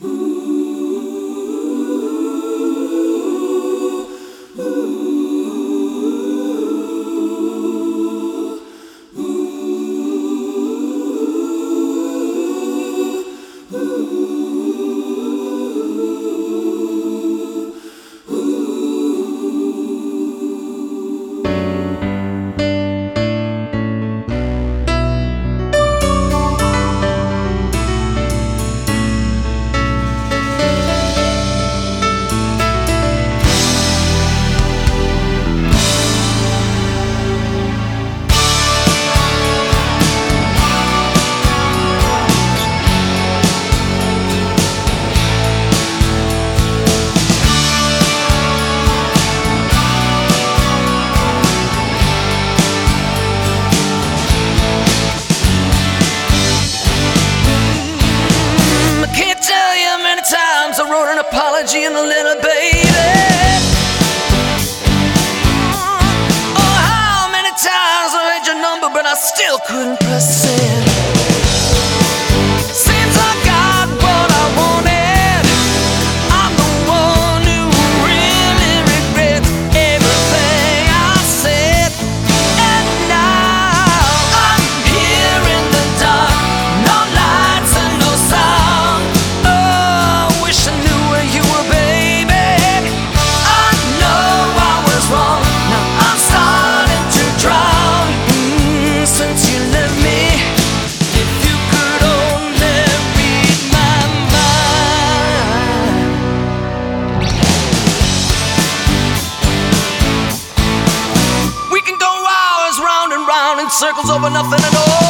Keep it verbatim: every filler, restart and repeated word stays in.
Wrote an apology and a letter, baby. Oh, how many times I read your number, but I still couldn't press send. Seems I got what I wanted. I'm the one who really regrets everything I said. And now I'm here in the dark, no lights and no sound. Oh, I wish I knew where you were, baby. I know I was wrong. Now I'm starting to drown. Mm, since you left me, if you could only read my mind. We can go hours round and round in circles over nothing at all.